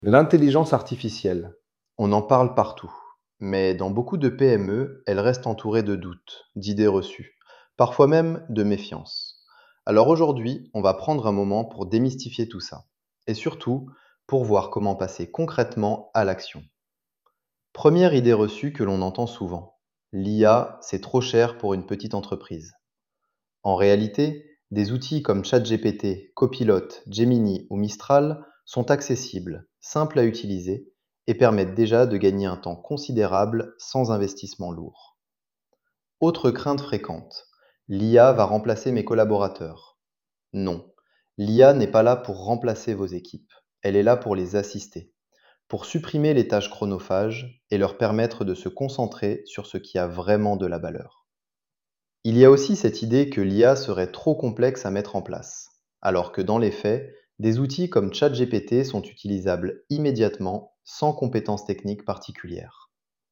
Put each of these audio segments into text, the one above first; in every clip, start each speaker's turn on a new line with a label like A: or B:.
A: L'intelligence artificielle, on en parle partout, mais dans beaucoup de PME, elle reste entourée de doutes, d'idées reçues, parfois même de méfiance. Alors aujourd'hui, on va prendre un moment pour démystifier tout ça, et surtout pour voir comment passer concrètement à l'action. Première idée reçue que l'on entend souvent, l'IA, c'est trop cher pour une petite entreprise. En réalité, des outils comme ChatGPT, Copilot, Gemini ou Mistral sont accessibles, simples à utiliser et permettent déjà de gagner un temps considérable sans investissement lourd. Autre crainte fréquente, l'IA va remplacer mes collaborateurs. Non, l'IA n'est pas là pour remplacer vos équipes, elle est là pour les assister, pour supprimer les tâches chronophages et leur permettre de se concentrer sur ce qui a vraiment de la valeur. Il y a aussi cette idée que l'IA serait trop complexe à mettre en place, alors que dans les faits, des outils comme ChatGPT sont utilisables immédiatement sans compétences techniques particulières.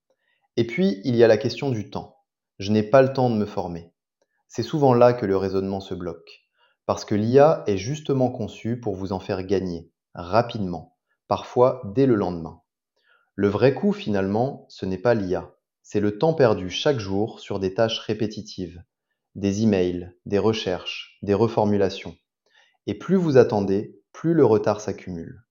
A: Et puis, il y a la question du temps. Je n'ai pas le temps de me former. C'est souvent là que le raisonnement se bloque, parce que l'IA est justement conçue pour vous en faire gagner, rapidement, parfois dès le lendemain. Le vrai coût, finalement, ce n'est pas l'IA, c'est le temps perdu chaque jour sur des tâches répétitives, des emails, des recherches, des reformulations. Et plus vous attendez, plus le retard s'accumule.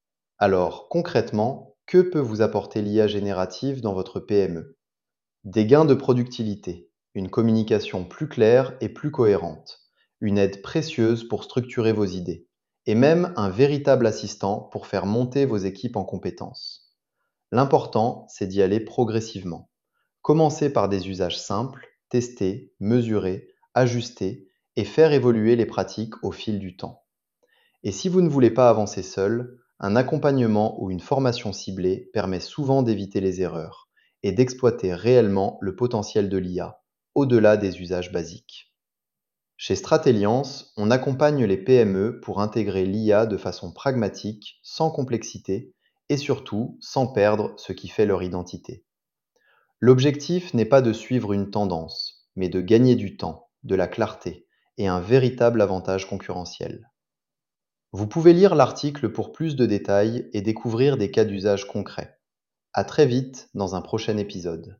A: Alors, concrètement, que peut vous apporter l'IA générative dans votre PME? Des gains de productivité, une communication plus claire et plus cohérente, une aide précieuse pour structurer vos idées, et même un véritable assistant pour faire monter vos équipes en compétences. L'important, c'est d'y aller progressivement. Commencer par des usages simples, tester, mesurer, ajuster et faire évoluer les pratiques au fil du temps. Et si vous ne voulez pas avancer seul, un accompagnement ou une formation ciblée permet souvent d'éviter les erreurs et d'exploiter réellement le potentiel de l'IA, au-delà des usages basiques. Chez Strateliance, on accompagne les PME pour intégrer l'IA de façon pragmatique, sans complexité et surtout sans perdre ce qui fait leur identité. L'objectif n'est pas de suivre une tendance, mais de gagner du temps, de la clarté et un véritable avantage concurrentiel. Vous pouvez lire l'article pour plus de détails et découvrir des cas d'usage concrets. À très vite dans un prochain épisode.